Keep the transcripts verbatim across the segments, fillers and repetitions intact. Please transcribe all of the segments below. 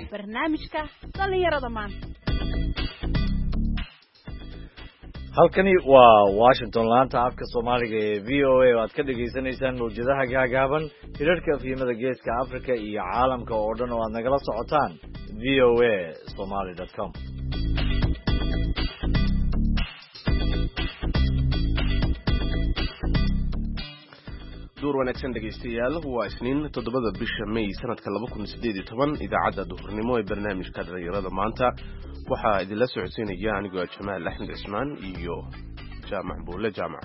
barnaamijka dhalinyarada maanta. halkani waa Washington laanta afka Soomaaliga ee V O A oo aad ka dhageysanaysaan mowjadaha gaagaaban hirarka filimada geeska Afrika iyo caalamka oo dhan oo aad nagala socotaan v o a somali dot com. duur wanaagsan dhageystayaal waa isniin toddobada bisha May sanadka laba kun iyo siddeed iyo toban idaacadda duhurnimo ee barnaamijka dhalinyarada maanta waxaa idinla socodsiinaya anigoo Jamaal Axmed Cismaan iyo Jaamac Buule Jaamac.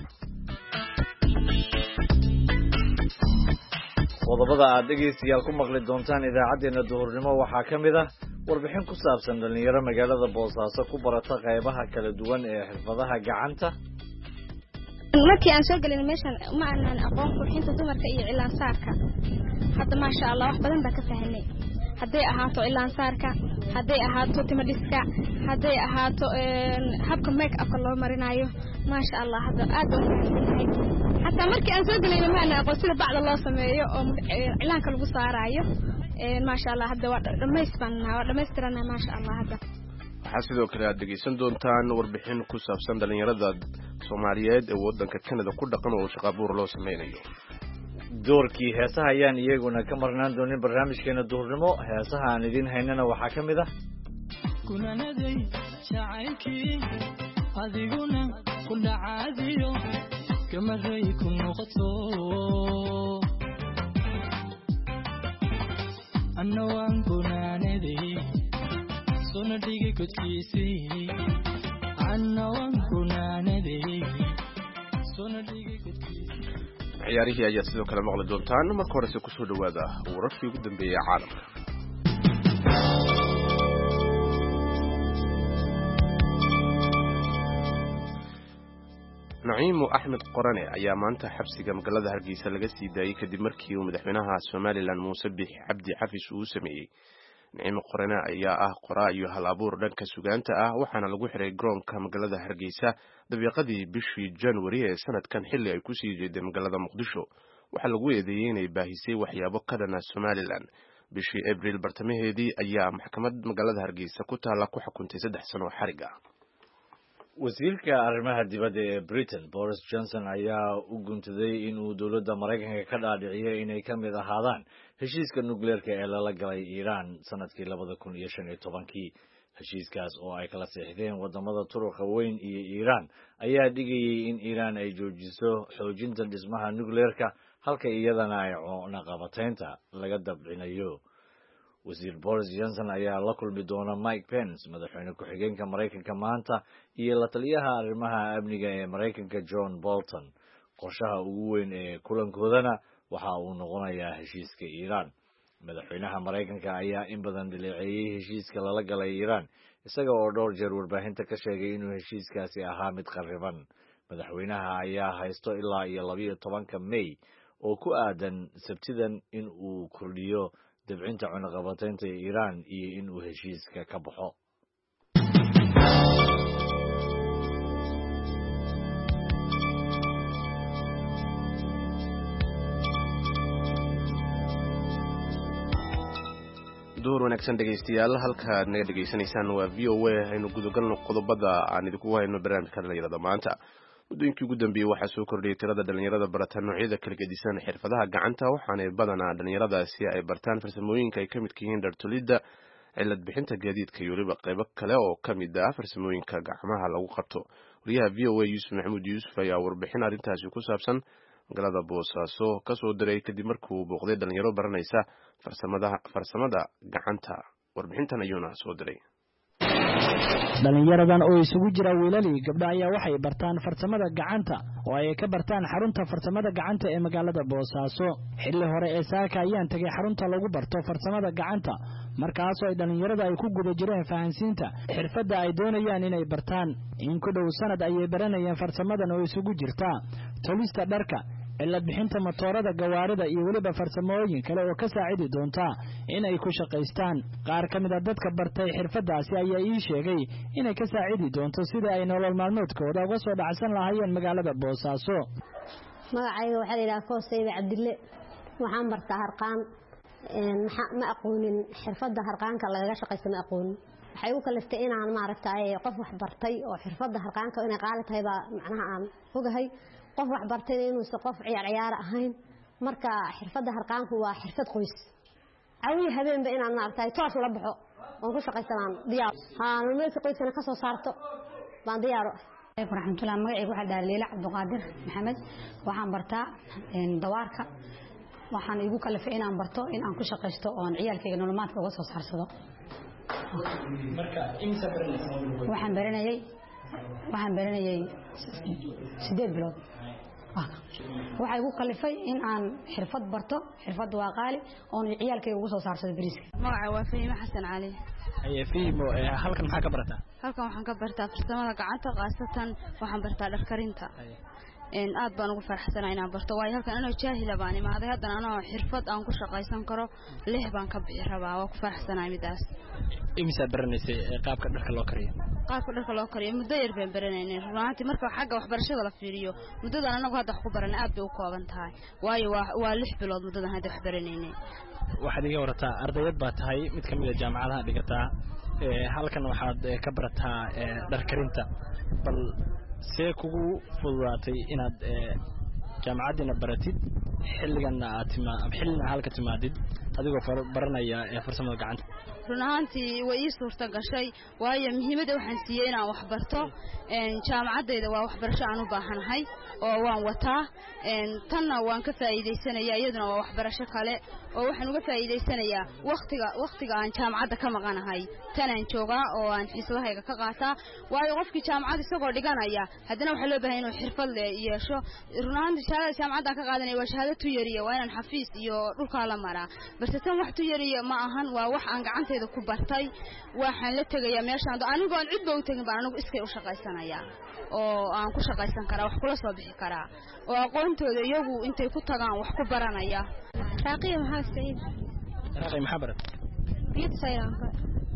qodobada aad dhegeystayaal ku maqli doontaan idaacadeena duhurnimo waxaa ka mid ah warbixin ku saabsan dhalinyaro magaalada Boosaaso ku barata qaybaha kala duwan ee xirfadaha gacanta. markii aan soo galin meeshan ma aanan aqoon qurxinta dumarka iyo cilaan saarka hadda ma sha Allah wax badan baa ka fahanay haday ahaato cilaan saarka haday ahaato timo dhiska haday ahaato habka make up loo marinayo ma sha Allah hadda aad u fahanay hatta markii aan soo galin ma aanan aqoon sida bacda loo sameeyo oo cilaanka lagu saarayo ma sha Allah hadda waa dhameystirana waa dhameystirana ma sha Allah hadda waxaa sidoo kale aad dhegeysan doontaan warbixin ku saabsan dhalinyarada Soomaaliyeed ee waddanka Canada ku dhaqan oo shaqo abuur loo sameeyo. doorkii heesaha ayaan iyaguna ka marnaan doonin barnaamijkeena duhurnimo. heesaha aan idin haynana waxaa ka mid ah kunanaday jacaylkii adiguna ku dhacaadiyo kamaray ku noqoto anna waan kunanaday sona dhigay godkiisii anna waan kunanaday sona dhigay godkiisii. ciyaarihii ayaa sidoo kale maqli doontaan marka horese ku soo dhawaada wararkii ugu dambeeyay caalamka. Naciimo Axmed Qorane ayaa maanta xabsiga magaalada Hargeysa laga sii daayay kadib markii uu madaxweynaha Somaliland Muuse Biixi Cabdi Xafiis uu sameeyay. Naciimo Qorane ayaa ah qoraa iyo hal abuur dhanka sugaanta ah waxaana lagu xiray garoonka magaalada Hargeysa dabiiqadii bishii January ee sanadkan xilli ay ku sii jeeday magaalada Muqdisho. waxaa lagu eedeeyay inay baahisay waxyaabo ka dhan ah Somaliland. bishii April bartamaheedii ayaa maxkamad magaalada Hargeysa ku taala ku xukuntay saddex sano xarig ah. wasiirka arrimaha dibadda ee Britain Boris Johnson ayaa u guntaday in uu dowladda Mareykanka ka dhaadhiciyay inay ka mid ahaadaan heshiiska nukleerka ee lala galay Iran sanadkii labada kun iyo shan iyo tobankii. heshiiskaas oo ay kala saxiixdeen wadamada Turkiga weyn iyo Iran ayaa dhigayay in Iran ay joojiso xoojinta dhismaha nukleerka halka iyadana ay cunaqabataynta laga dabcinayo. wasiir Boris Johnson ayaa la kulmi doona Mike Pence madaxweyne ku-xigeenka Mareykanka maanta iyo la taliyaha arrimaha amniga ee Mareykanka John Bolton. qorshaha ugu weyn ee kulankoodana waxa uu noqonayaa heshiiska Iran. madaxweynaha Mareykanka ayaa in badan dileeceeyay heshiiska lala galay Iran isaga oo dhowr jeer warbaahinta ka sheegay inuu heshiiskaasi ahaa mid qarriban. madaxweynaha ayaa haysto ilaa iyo laba iyo tobanka May oo ku aadan sabtidan in uu kordhiyo dabcinta cunaqabataynta Iran iyo in uu heshiiska ka baxo. door wanaagsan dhageystayaal halka aad naga dhageysanaysaan waa V O A aynu gudagalno qodobada aan idinku hayno barnaamijka dhalinyarada maanta. muddooyinkii ugu dambeeyay waxaa soo kordhiyay tirada dhalinyarada barata noocyada kala gedisan xirfadaha gacanta waxaana badanaa dhalinyaradaasi ay bartaan farsamooyinka ay ka midka yihiin dhartolidda cilad bixinta gaadiidka iyo weliba qaybo kale oo ka mid ah farsamooyinka gacmaha lagu qabto. wariyaha V O A Yuusuf Maxamuud Yuusuf ayaa warbixin arrintaasi ku saabsan magaalada Boosaaso ka soo diray kadib markii uu booqday dhalinyaro baranaysa farsamada farsamada gacanta. warbixintan ayuuna soo diray. dhalinyaradan oo isugu jira wiilal iyo gabdho ayaa waxay bartaan farsamada gacanta oo ay ka bartaan xarunta farsamada gacanta ee magaalada Boosaaso. xilli hore ee saaka ayaan tagay xarunta lagu barto farsamada gacanta markaas oo ay dhalinyarada ay ku guda jireen fahansiinta xirfadda ay doonayaan inay bartaan. in ku dhow sanad ayay baranayeen farsamadan oo isugu jirta tolista dharka, cilad bixinta matoorada gawaarida iyo weliba farsamooyin kale oo ka saacidi doonta in ay ku shaqaystaan. qaar ka mid ah dadka bartay xirfadaasi ayaa ii sheegay inay ka saacidi doonto sida ay nolol maalmeedkooda uga soo dhacsan lahaayeen magaalada Boosaaso. magacayga waxaa la yiraahdaa Koosayba Cabdille waxaan bartaa harqaan ما أقولن حرفة هرقانك الله يشقى ما أقول حيوك الاستئين عن معرفة أي قف وحبرتي أو حرفة هرقانك وإن قالت هيبا معناها عن فوق هي قف وحبرتين وسقف عيار عيار أهين مركا حرفة هرقانك هو حرفة قويس عوي هبين بين عن معرفة توعش وربحه ونقول شقى سلام ديار ها نملك قويس أنا كسر صارته بان دياره ورحمة الله مقعي واحد ليلى عبد القادر محمد waxaan bartaa in dawaarka waxaan igu kalafay in aan barto in aan ku shaqeysto oo aan ciyalkayga nolomaadka uga soo saarsado marka imsa baranaysaa waxaan baranayay waxaan baranayay sideed bilood waxay igu kalafay in aan xirfad barto xirfad waa qaali oo aan ciyalkayga uga soo saarsado bariiska magaca waa Fahima Xasan Cali ay fiimo halkan maxaa ka barataa halkan waxaan ka bartaa farsamada gacanta qaasatan waxaan bartaa dhar karinta in aad baan ugu faraxsanahay inaan barto way halkan anoo jaahila baan imaaday haddana anoo xirfad aan ku shaqaysan karo lix baan ka bixi rabaa waa ku faraxsanahay midaas imisa baranaysay qaabka dharka loo kariyo qaabka dharka loo kariyo muddo yar baan baranaynay runtii marka xagga waxbarashada la fiiriyo muddadan anagu hadda wax ku baranay aad bay u kooban tahay waayo waa waa lix bilood muddadan hadda wax baranaynay waxaad iga warataa ardayad baa tahay mid kamid ah jaamacadaha dhigataa ee halkan waxaad ka barataa dhar karinta bal see kugu fududaatay inaad jaamacadina baratid xilligan aad tima xilligan halka timaadid adigoo baranaya farsamada gacanta runaantii way ii suurta gashay waayo muhiimada waxaan siiyay inaan wax barto een jaamacadayda waa waxbarasho aan u baahanahay oo waan wataa een tanna waan ka faa'iideysanayaa iyaduna waa waxbarasho kale oo waxaan uga faa'iideysanayaa waqtiga waqtiga aan jaamacadda ka maqanahay tanaan joogaa oo aan xiisadahayga ka qaataa waayo qofkii jaamacad isagoo dhiganaya haddana waxa loo baahan inuu xirfad yeesho runaantii shahaadada jaamacadda ka qaadanay waa shahaado tu yariya waa inaan xafiis iyo dhulka la maraa balse tan wax tu yariya ma ahan waa wax aan gacanta ku bartay waxaan la tagayaa meeshaan anigu aan cid baa u tagin baan anigu iskay u shaqaysanayaa oo aan ku shaqaysan karaa wax kula soo bixi karaa oo aqoontooda iyagu intay ku tagaan wax ku baranaya raaqiya maxaa saciid raaqiya maxaa barat biyad sayranka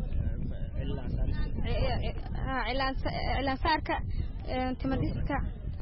ilaan ilaan saarka timadiska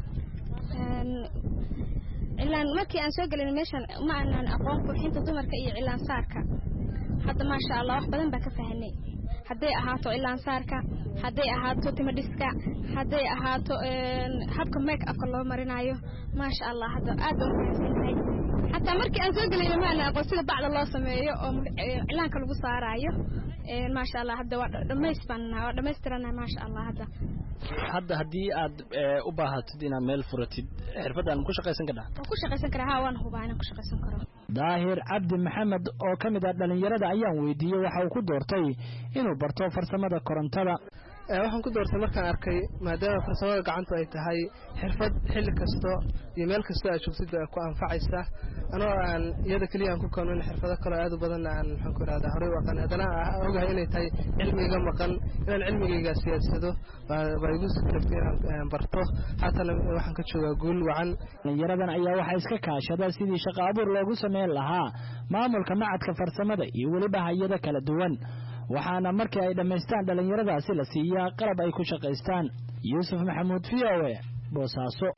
ilaan markii aan soo galin meeshan ma aanan aqoon qurxinta dumarka iyo ilaan saarka hadda ma sha Allah wax badan baa ka fahanay haday ahaato ilaan saarka haday ahaato timadiska haday ahaato habka make up loo marinayo ma sha Allah hadda aad u fahanay hatta markii aan soo galay ma ana aqoon sida bacda loo sameeyo oo ilaanka lagu saarayo ee ma sha Allah hadda waa dhameystirnaa waa dhameystirnaa ma sha Allah hadda hadda hadii aad u baahatid inaad meel furatid xirfadan ku shaqaysan karaa ku shaqaysan karaa haa waan hubaa inaan ku shaqaysan karo daahir cabdi maxamed oo kamid ah dhalinyarada ayaan weydiiyay waxa uu ku doortay inuu barto farsamada korontada ee waxaan ku doortay markaan arkay maadaama farsamada gacanta ay tahay xirfad xilli kasto iyo meel kasto aad joogtid ku anfacaysa anoo aan iyada kaliya aan ku koonin xirfado kale aad u badan aan waxaan ku raada hore waqan hadana ogahay inay tahay cilmiga maqan inaan cilmigayga siyaadsado baa igu sababtay inaan barto haatan waxaan ka joogaa guul wacan dhalinyaradan ayaa waxa iska kaashada sidii shaqo abuur loogu sameyn lahaa maamulka macadka farsamada iyo waliba hay'ado kala duwan waxaana markii ay dhameystaan dhalinyaradaasi la siiyaa qalab ay ku shaqaystaan Yuusuf Maxamuud V O A Boosaaso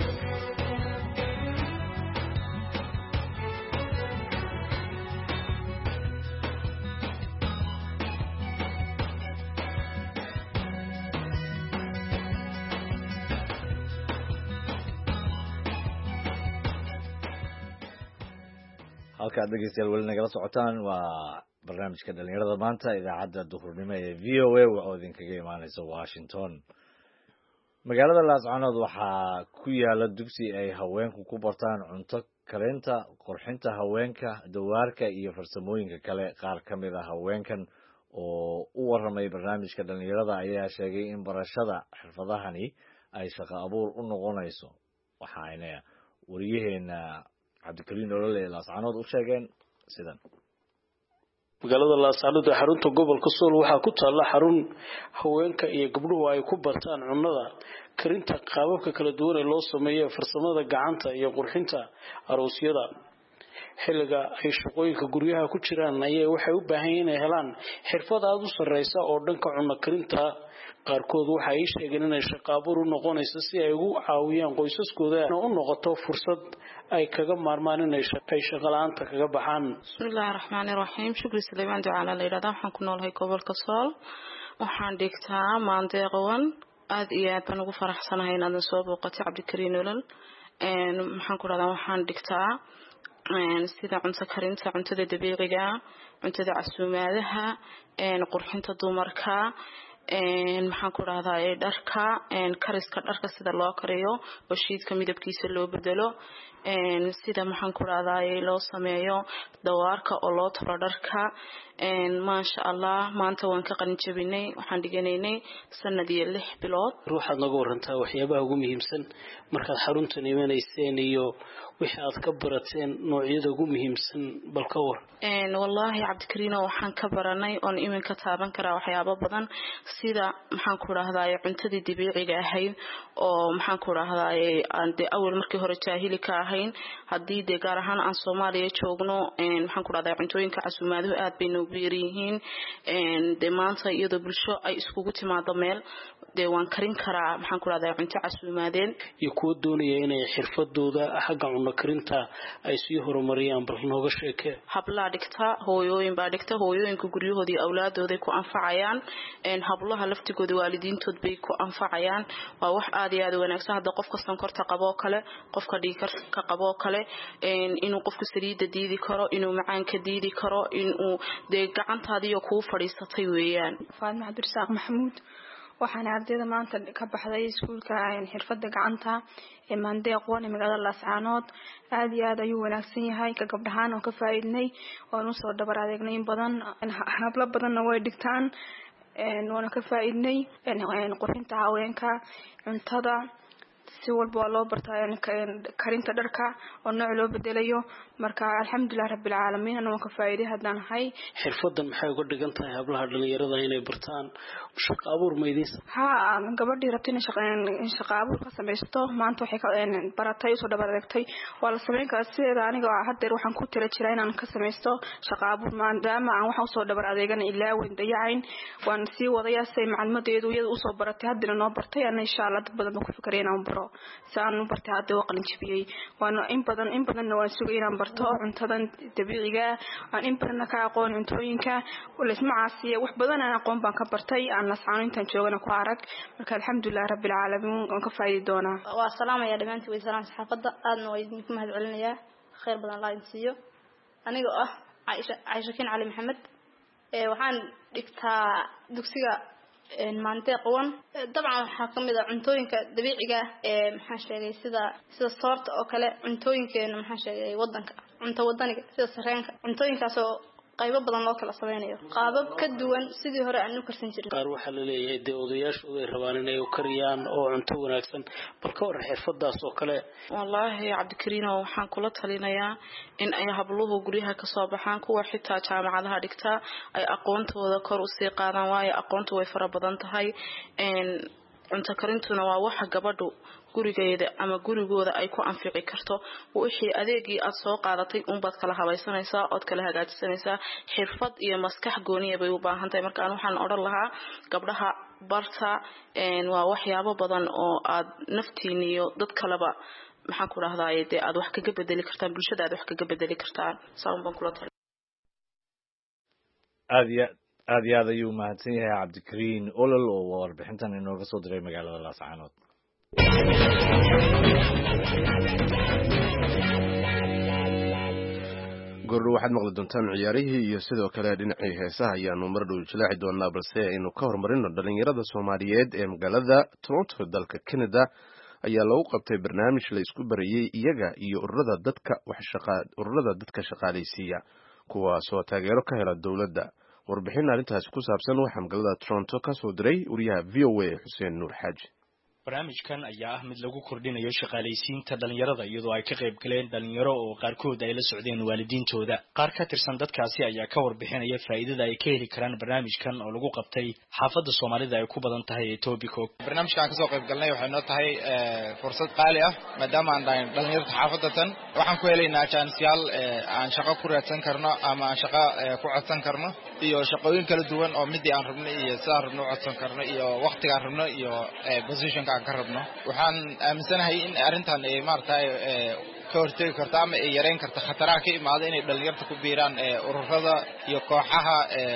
halka dhageystayaal wali nagala socotaan waa barnaamijka dhalinyarada maanta idaacadda duhurnimo ee V O A oo idinkaga imaanaysa Washington magaalada Laascaanood waxaa ku yaala dugsi ay haweenku ku bartaan cunto karinta qurxinta haweenka dawaarka iyo farsamooyinka kale qaar kamid ah haweenkan oo u waramay barnaamijka dhalinyarada ayaa sheegay in barashada xirfadahani ay shaqo abuur u noqonayso waxaana wariyaheena cabdikariin olole Laascaanood u sheegeen sidan magaalada Laascaanood ee xarunta gobolka Sool waxaa ku taala xarun haweenka iyo gabdhuhu ay ku bartaan cunnada karinta qaababka kala duwan ee loo sameeyo farsamada gacanta iyo qurxinta aroosyada xilliga ay shaqooyinka guryaha ku jiraan ayay waxay u baahan yihiin inay helaan xirfad aad u sareysa oo dhanka cunno karinta qaarkood waxa ay sheegeen inay shaqo abuur u noqonayso si ay ugu caawiyaan qoysaskooda u noqoto fursad ay kaga maarmaan inay shaqay shaqo la'aanta kaga baxaan. Bismillahir Rahmanir Rahim. Shukri Suleymaan Ducaale la yiraahdo. Waxaan ku noolahay gobolka Sool. Waxaan dhigtaa maandeeqwan aad iyo aad baan ugu faraxsanahay inaad soo booqatay Cabdikariin Olol. een maxaan ku raadaan waxaan dhigtaa een sida cunto karinta, cuntada dabiiciga, cuntada casuumaadaha, een qurxinta dumarka, een maxaan ku raadaaye dharka, een kariska dharka sida loo kariyo oo shiidka midabkiisa loo bedelo, een sida maxaan ku raadaaye loo sameeyo dawaarka oo loo tolo dharka. een maasha Allah maanta waan ka qalin jabinay, waxaan dhiganaynay sanad iyo lix bilood. ruuxaad nagu warantaa waxyaabaha ugu muhiimsan markaad xaruntan imanayseen iyo wixii aad ka barateen noocyada ugu muhiimsan bal ka war. een wallahi Cabdikariin waxaan ka baranay oo imin ka taaban karaa waxyaabo badan sida maxaan ku raahdaay cuntadii dabiiciga ahayd oo maxaan ku raahdaay aan de awal markii hore jaahili ka ahayn hadii de gaar ahaan aan Soomaaliya joogno een maxaan ku raahdaay cuntooyinka casuumaadu aad bay noo biirihiin een de maanta iyadoo bulsho ay iskugu timaado meel de waan karin karaa maxaan ku raahdaay cunto casuumaadeen iyo kuwa doonaya inay xirfadooda xagga cunno karinta ay sii horumariyaan bal nooga sheekay. habla dhigta hooyooyin baa dhigta hooyooyinka guryahoodii awlaadooda ku anfacayaan een hablaha laftigooda waalidiintood bay ku anfacayaan waa wax aad iyo aad u wanaagsan hada qofka sonkorta qabo kale qofka dhiigkarka qabo kale een inuu qofku saliida diidi karo inuu macaan ka diidi karo inuu de gacantaadiyo ku fadhiisatay weeyaan. Faadma Cabdirasaaq Maxamuud waxaan ardayda maanta ka baxday iskuulka xirfadda gacanta ee maandeeqwan ee magaalada Laascaanood aad iyo aad ayuu wanaagsan yahay ka gabdhahaan oo ka faa'iidnay oo nu soo dhabar adeegnay badan habla badanna way dhigtaan een wana ka faa'iidnay een qurxinta haweenka cuntada si walba loo bartaa karinta dharka oo nooc loo bedelayo marka alxamdulillah rabbil caalamiin anoo ka faa'iiday hadan hay. xirfadan maxay uga dhigan tahay hablaha dhalinyarada inay bartaan shaqo abuur meydis? ha gabadhii rabtay in shaqo abuur ka samaysto maanta waxay ka baratay soo dhabar adeegtay waa la sameyn karaa sida aniga hadda waxaan ku tira jiray inaan ka samaysto shaqo abuur maadaama aan waxa soo dhabar adeegan ilaa weyn dayacayn waan si wadaya say macluumadeedu iyada u soo baratay hadda noo bartay ana insha Allah dad badan ku fikireen aan baro saan u bartay hadda waa qalin jabiyay waana in badan in badan waan sugay inaan barto cuntadan dabiiciga aan in badan ka aqoon cuntooyinka wala ismacaasiya wax badan aan aqoon baan ka bartay aan Laascaanood intaan joogana ku arag marka alxamdulillah rabbil caalamiin waan ka faa'iido doonaa. waa salaamaya dhamaantii way salaam saxaafada aadna way idinku mahad celinaya khayr badan la insiyo aniga ah Aisha Aisha Kin Ali Maxamed ee waxaan dhigtaa dugsiga een maandeeqwan dabcan waxa kamid ah cuntooyinka dabiiciga ee maxaa sheegay sida sida soorta oo kale cuntooyinkeena maxaa sheegay wadanka cunto wadaniga sida sareenka cuntooyinkaas oo qaybo badan loo kala sameeyo qaabab ka duwan sidii hore aan u karsan jirin. qaar waxa la leeyahay de odayaashooda ay rabaan inay u kariyaan oo cunto wanaagsan bal ka war xirfadaas oo kale. wallahi Cabdikariin waxaan kula talinayaa in ay habluhu guryaha ka soo baxaan kuwa xitaa jaamacadaha dhigta ay aqoontooda kor u sii qaadaan waayo aqoontu way fara badan tahay een cunto karintuna waa waxa gabadhu gurigeeda ama gurigooda ay ku anfici karto wixii adeegii aad soo qaadatay un baad kala habaysanaysaa oo kala hagaajisanaysaa xirfad iyo maskax gooniye bay u baahan tahay marka waxaan oran lahaa gabdhaha barta een waa waxyaabo badan oo aad naftiin iyo dad kaleba maxaan ku raahdaay de aad wax kaga bedeli kartaan bulshada aad wax kaga bedeli kartaan saan baan kula talin. aad iyo aad iyo aad ayuu mahadsan yahay Cabdikariin Olol oo warbixintan inooga soo diray magaalada Laascaanood. gordho waxaad maqli doontaan ciyaarihii iyo sidoo kale dhinacii heesaha ayaanu mar dhow jilaaci doonaa balse aynu ka hormarino dhalinyarada Soomaaliyeed ee magaalada Toronto dalka Canada ayaa lagu qabtay barnaamij la isku barayay iyaga iyo ururada dadka wax shaqa ururada dadka shaqaaleysiiya kuwaas oo taageero ka hela dawladda. warbixin arrintaas ku saabsan waxaa magaalada Toronto ka soo diray wariyaha V O A Xuseen Nuur Xaaji. barnaamijkan ayaa ah mid lagu kordhinayo shaqaalaysiinta dhalinyarada iyadoo ay ka qayb galeen dhalinyaro oo qaarkood ay la socdeen waalidiintooda qaar ka tirsan dadkaasi ayaa ka warbixinaya faa'iidada ay ka heli karaan barnaamijkan oo lagu qabtay xaafadda Soomaalida ay ku badan tahay Etobico barnaamijkan ka soo qayb galnay waxay noo tahay fursad qaali ah maadaama aan dhayn dhalinyarada xaafadatan waxaan ku helaynaa chanceyaal aan shaqo ku raadsan karno ama aan shaqo ku codsan karno iyo shaqooyin kala duwan oo midii aan rabno iyo sidaan rabno codsan karno iyo waqtiga aan rabno iyo position ka ka rabno waxaan aaminsanahay in arintan ay maartay ka hortagi karto ama ay yareyn karto khataraha ka imaada inay dhalinyarta ku biiraan ururada iyo kooxaha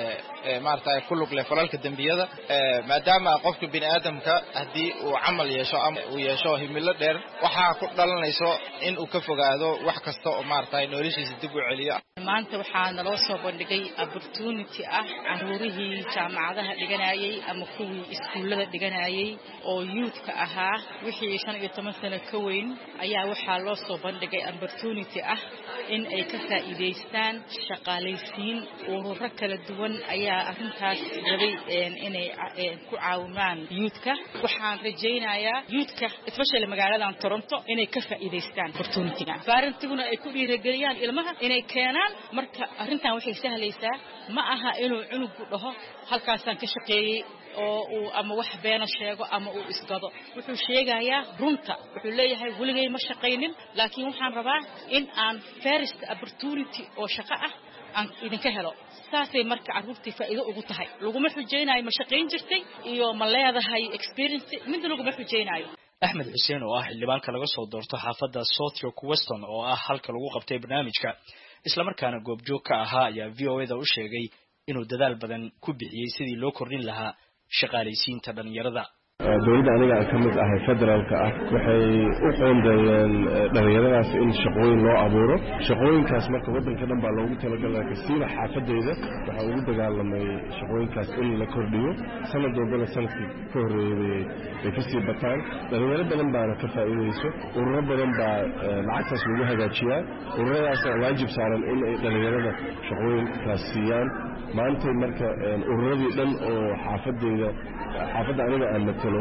ee maartay ku lug leh falalka dambiyada maadaama qofka bini'aadamka hadii uu amal yeesho ama uu yeesho himilo dheer waxa ku dhalanayso in uu ka fogaado wax kasta oo maartay noloshiisa dib u celiyo maanta waxaa naloo soo bandhigay opportunity ah caruurihii jaamacadaha dhiganayay ama kuwii iskuulada dhiganayay oo youth-ka ahaa wixii shan iyo toban sano ka weyn ayaa waxaa loo soo bandhigay opportunity ah in ay ka faa'iideystaan shaqaalaysiin ururo kala duwan ayaa arrintaas rabay inay ku caawinaan youth-ka waxaan rajaynayaa youth-ka especially magaaladan Toronto inay ka faa'iideystaan opportunity-ga faarintiguna ay ku dhiirigeliyaan ilmaha inay keenaan marka arrintan waxay sahlaysaa ma aha inuu cunugu dhaho halkaasaan ka shaqeeyay oo uu ama wax beena sheego ama uu isgado wuxuu sheegayaa runta wuxuu leeyahay waligay ma shaqeynin laakiin waxaan rabaa in aan first opportunity oo shaqo ah aan idinka helo saasay marka carruurtii faa'iido ugu tahay laguma xujeynayo ma shaqeyn jirtay iyo ma leedahay experience mid laguma xujeynayo Axmed Xuseen oo ah xildhibaanka laga soo doorto xaafadda South York Weston oo ah halka lagu qabtay barnaamijka isla markaana goobjoog ka ahaa ayaa V O A-da u sheegay inuu dadaal badan ku bixiyay sidii loo kordhin lahaa shaqaalaysiinta dhalinyarada dowladda aniga ka mid ah federaalka ah waxay u qoondeeyeen dhalinyaradaas in shaqooyin loo abuuro shaqooyinkaas marka wadanka dhan baa loogu talagalay kasiina xaafadeyda waxa ugu dagaalamay shaqooyinkaas in la kordhiyo sanad walbana sanadkii ka horreeyay ay kasii bataan dhalinyaro badan baana ka faa'iideyso ururo badan baa lacagtaas lagu hagaajiyaa ururadaasna waajib saaran in ay dhalinyarada shaqooyinkaas siiyaan maanta marka ururadii dhan oo xaafadeyda xaafadda aniga aan matalo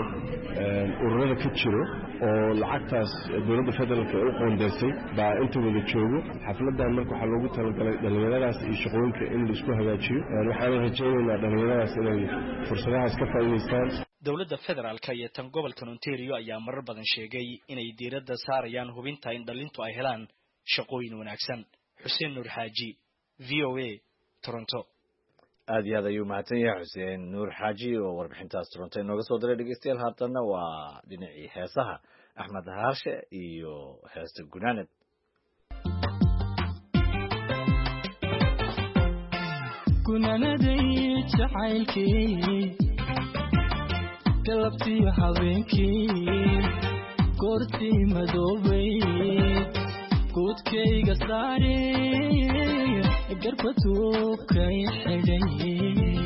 ururada ka jiro oo lacagtaas dowladda federaalka ay u qoondeysay baa inta wada joogo xafladan marka waxaa loogu talagalay dhalinyaradaas iyo shaqooyinka in la isku hagaajiyo waxaan rajaynaynaa dhalinyaradaas inay fursadahaas ka faa'iideystaan dowladda federaalka iyo tan gobolka Ontario ayaa marar badan sheegay inay diiradda saarayaan hubinta in dhalintu ay helaan shaqooyin wanaagsan Xuseen Nuur Xaaji V O A Toronto aad iyo aad ayuu mahadsan yahay Xuseen Nuur Xaaji oo warbixintaas Toronto inooga soo diray dhegeystayaal haatana waa dhinacii heesaha Axmed Haarshe iyo heesta Gunaanad Gunaanaday jacaylkii galabtii habeenkii goortii madoobay guudkayga saarey garbatuubkay xidhay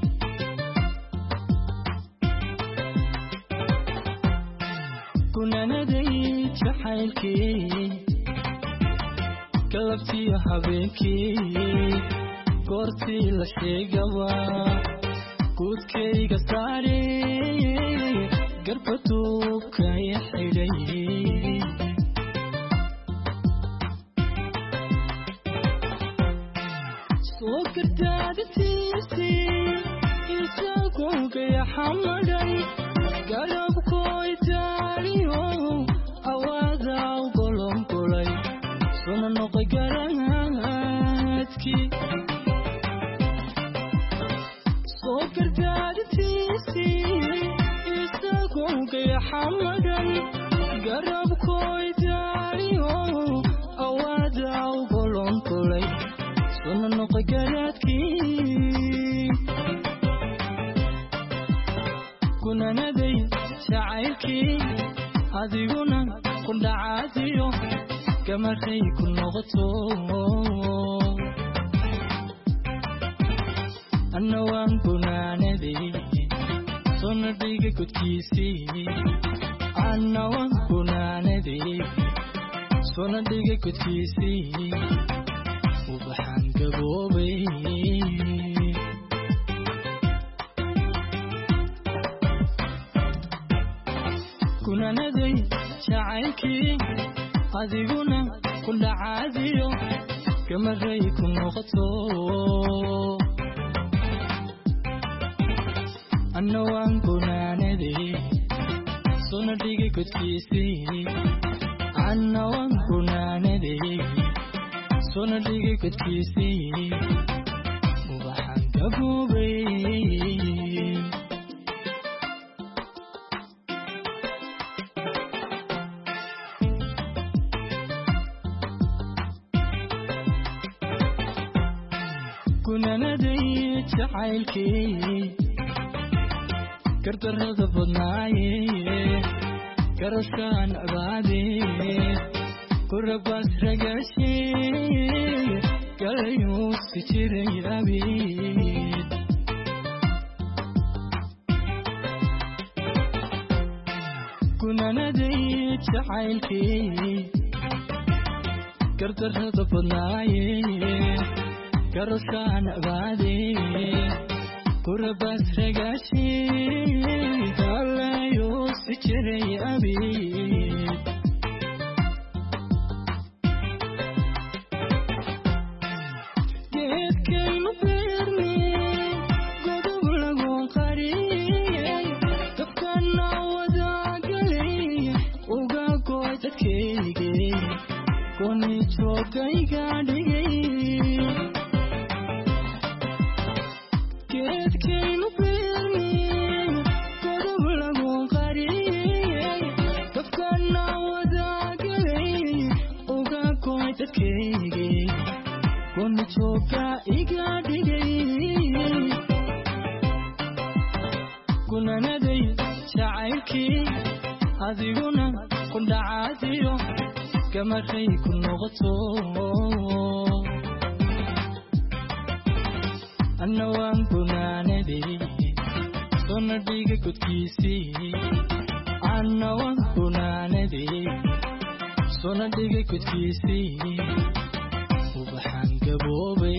gunaanaday jacaylkii galabtii habeenkii goortii la sheegaba guudkayga saarey garbatuubkay xidhay وكرتادتيسي إنساكوك يا حمدي قلبكوي تاريو أواذا وقلم كلي سننق قرناتكي وكرتادتيسي إنساكوك يا حمدي قلبكوي تاريو أواذا وقلم كلي سننق قرناتكي كنا ندي شعيركي هذيقنا كنا عاديو كما خي كنا غطو أنا وان كنا ندي صنديق كنت كيسي أنا وان كنا ندي صنديق كنت كيسي وبحان قبوبي gunaanaday jacaylkii adiguna ku dhacaadiyo kamaray ku noqoto anna waan gunaanaday sona dhigay godkiisii anna waan gunaanaday sona dhigay godkiisii ubaxan gaboobay gunaanaday jacaylkii gardarrada badnaaye garaskaan abaade kurabaas ragaashe galayuu si jiray abeed gunaanaday jacaylkii gardarrada badnaaye garaskaan abaade kurabaas ragaashe galayuu si jiray abeed geedkaynu beerne godob lagu qariyey dabkana wadagalay uga goy dadkayge koni joogayga dhigay geedkaynu beerne godob lagu qariyey dabkana wadagalay uga goy dadkayge koni jooga iga dhigay gunaanaday jacaylkii adiguna ku dhacaadiyo kamaray ku noqoto anna waan gunaanaday sona dhigay godkiisii anna waan gunaanaday sona dhigay godkiisii ubaxan gaboobay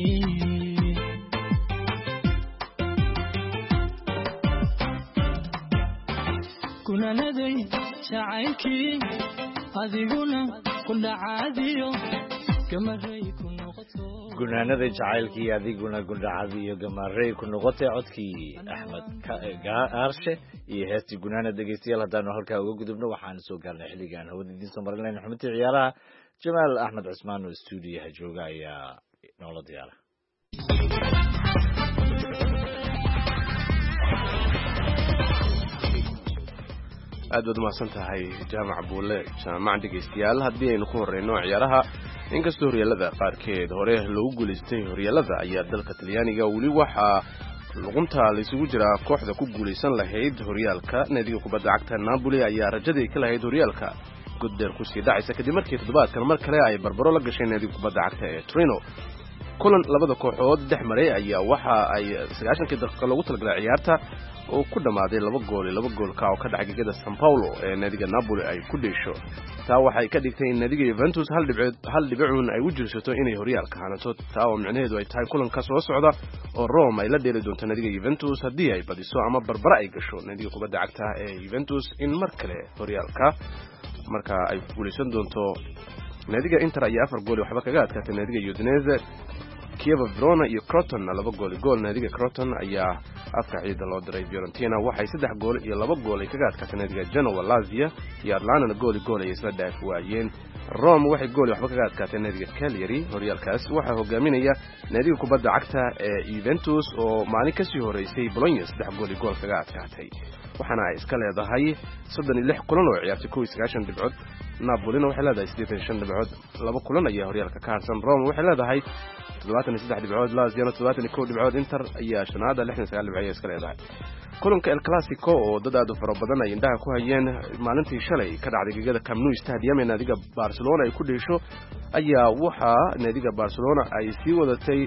gunaanaday jacaylkii adiguna ku dhacaadiyo kamaray ku noqoto gunaanada jacaylkii adiguna gundhacad iyo gamaarey ku noqotay codkii Axmed Gaarshe iyo heestii gunaanada dhageystayaal haddaanu halkaa uga gudubno waxaan soo gaarnay xilligan hawada idin soo marin lahayn xubintii ciyaaraha Jamaal Axmed Cusmaan oo stuudiyaha jooga ayaa noola diyaara aad baad umahadsan tahay jaamac buule jaamac dhegeystayaal haddii aynu ku horeyno ciyaaraha inkastoo horyaalada qaarkeed hore loogu guulaystay horyaalada ayaa dalka talyaaniga weli waxaa luqunta laysugu jiraa kooxda ku guulaysan lahayd horyaalka naadiga kubadda cagta Napoli ayaa rajadii ka lahayd horyaalka guddeer kusii dhacaysa kadib markii toddobaadkan mar kale ay barbaro la gashay naadiga kubadda cagta ee Torino kulan labada kooxood dhex maray ayaa waxa ay sagaashankii daqiiqo lagu talagalay ciyaarta oo ku dhamaaday laba gool iyo laba gool ka oo ka dhacay gegada São Paulo ee naadiga Napoli ay ku dheesho taa waxay ka dhigtay in naadiga Juventus hal dhibcood hal dhibcoon ay u jirsato inay horyaalka hanato taa oo micnaheedu ay tahay kulanka soo socda oo Rome ay la dheeli doonto naadiga Juventus haddii ay badiso ama barbara ay gasho naadiga kubadda cagta ee Juventus in mar kale horyaalka marka ay guulaysan doonto naadiga Inter ayaa afar gool waxba kaga adkaatay naadiga Udinese Kiev Verona iyo Croton laba gool gool naadiga Croton ayaa afka ciida loo diray Fiorentina waxay saddex gool iyo laba gool ay kaga adkaatay naadiga Genoa Lazio iyo Atlanta gool gool ay isla dhaaf waayeen Rome waxay gool waxba kaga adkaatay naadiga Cagliari horyaalkaas waxa hogaaminaya naadiga kubadda cagta ee Juventus oo maalin ka sii horeysay Bologna saddex gool gool kaga adkaatay waxaana ay iska leedahay soddon iyo lix kulan oo ciyaartay kow iyo sagaashan dhibcood Napoli waxay leedahay siddeetan iyo shan dhibcood laba kulan ayaa horyaalka ka harsan Rome waxay leedahay toddobaatan iyo saddex dhibcood Lazio toddobaatan iyo kow dhibcood Inter ayaa shanaada lixdan iyo sagaal dhibcood iska leedahay kulanka El Clasico oo dad aad u fara badan ay indhaha ku hayeen maalintii shalay ka dhacday gegada Camp Nou Stadium ee naadiga Barcelona ay ku dheesho ayaa waxa naadiga Barcelona ay sii wadatay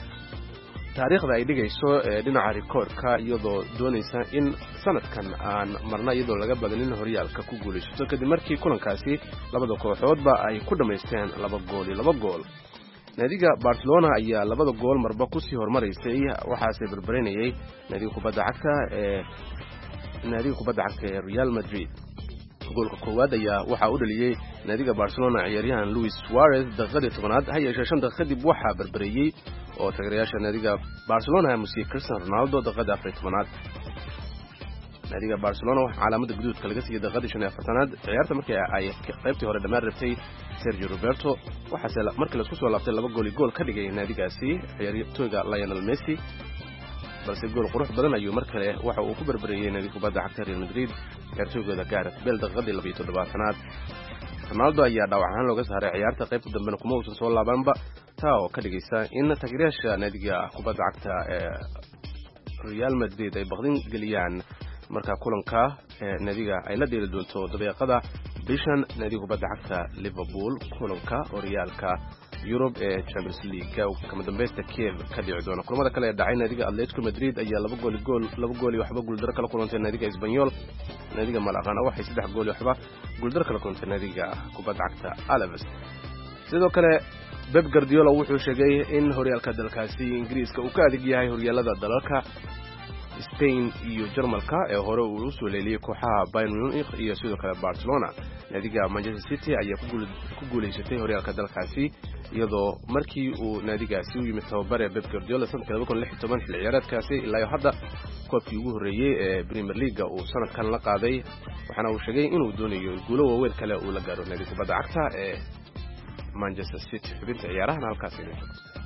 taariikhda ay dhigayso ee dhinaca rikoorka iyadoo doonaysa in sanadkan aan marna iyadoo laga badanin horyaalka ku guulaysato kadib markii kulankaasi labada kooxoodba ay ku dhamaysteen laba gool iyo laba gool naadiga Barcelona ayaa labada gool marba ku sii hormaraysay waxaase barbarinayay naadiga kubadda cagta ee naadiga kubadda cagta ee Real Madrid goolka koowaad ayaa waxaa u dhaliyey naadiga barcelona ciyaaryahan luis suarez daqiiqadii tobanaad ha yeeshee shan daqiiq kadib waxaa berbereeyey oo taageerayaasha naadiga barcelona aamusiyey cristiano ronaldo daqiiqadii afar iyo tobanaad naadiga barcelona waxaa calaamada guduudka laga siiyey daqiiqadii shan iyo afartanaad ciyaarta markii ay qaybtii hore dhammaan rabtay sergio roberto waxaase markii laisku soo laabtay laba gool iyo gool ka dhigay naadigaasi ciyaartooyga lionel messi balse gool qurux badan ayuu mar kale waxa uu ku berbereeyey naadiga kubadda cagta real madrid ciyaartooygooda gareth bale daqiiqadii laba iyo toddobaatanaad ronaldo ayaa dhaawac ahaan looga saaray ciyaarta qaybta dambena kuma uusan soo laabanba taa oo ka dhigaysa in taageerayaasha naadiga kubadda cagta ee real madrid ay baqdin geliyaan marka kulanka naadiga ay la dheeli doonto dabeeqada bishan naadiga kubadda cagta liverpool kulanka horyaalka yurub ee champions league kama dambaysta kiev ka dhici doona kulamada kale ee dhacay naadiga atletico madrid ayaa laba gool gool laba gool iyo waxba guuldaro kala kulantay naadiga Espanyol naadiga Malaga waxay saddex gool iyo waxba guuldaro kala kulantay naadiga kubadda cagta Alaves sidoo kale Pep Guardiola wuxuu sheegay in horyaalka dalkaasi Ingiriiska uu ka adag yahay horyaalada dalalka Spain iyo Jarmalka ee hore uu soo leeliyay kooxaha Bayern Munich iyo sidoo kale Barcelona naadiga Manchester City ayaa ku guuleysatay horyaalka dalkaasi iyadoo markii uu naadigaasi u yimid tababare Pep Guardiola sanadka laba kun iyo lix iyo toban xilli ciyaareedkaasi ilaa hadda koobkii ugu horeeyay ee Premier League uu sanadkan la qaaday waxaana uu sheegay inuu doonayo guulo waaweyn kale uu la gaaro naadiga kubadda cagta ee Manchester City xubinta ciyaaraha halkaas ay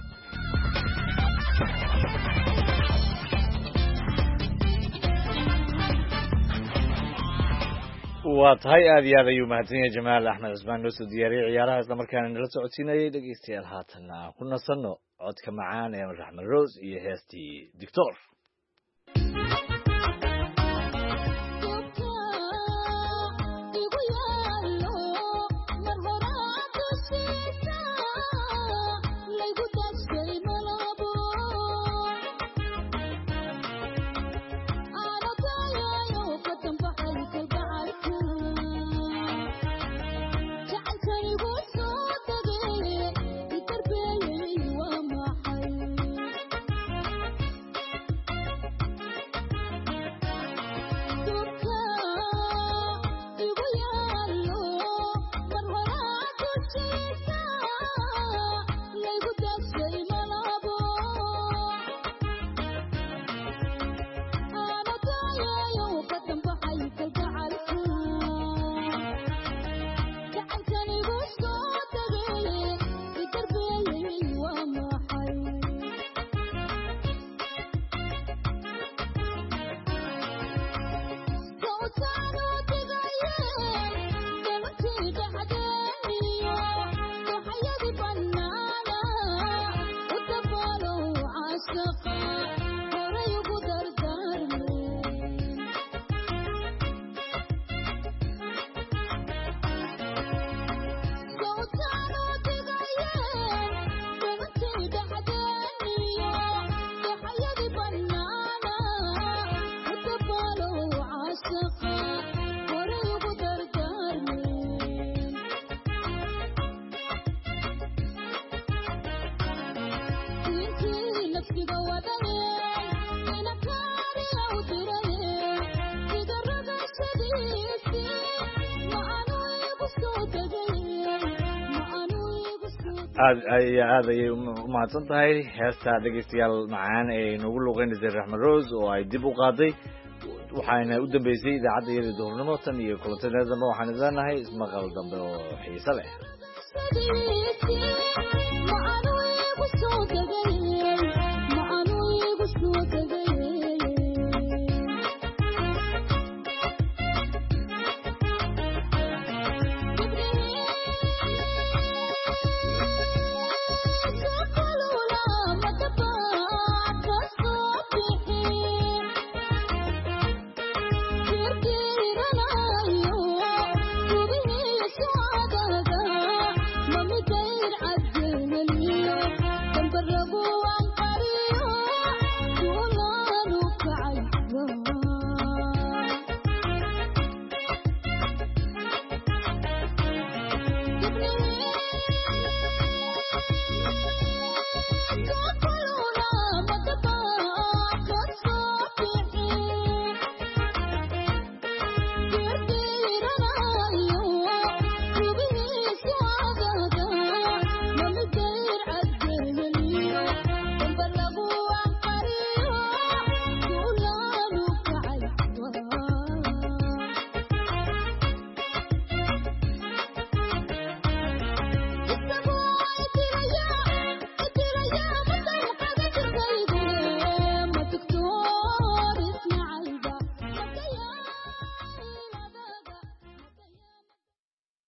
waa tahay aad iyo aad ayuu mahadsan yahay Jamaal Axmed Cusmaan noo soo diyaariyay ciyaaraha isla markaana nala socodsiinayay dhegeystayaal haatanna ku nasanno codka macaan ee Raxmed Rose iyo heestii Dictor aad ay aad ay u mahadsan tahay heesta dhegeystayaal macaan ee nagu luqeynayay Raxmed Rose oo ay dib u qaaday waxaana u dambeysay idaacadda yar duhurnimo tan iyo kulantadeeda waxaan idanahay ismaqal dambe oo xiiso leh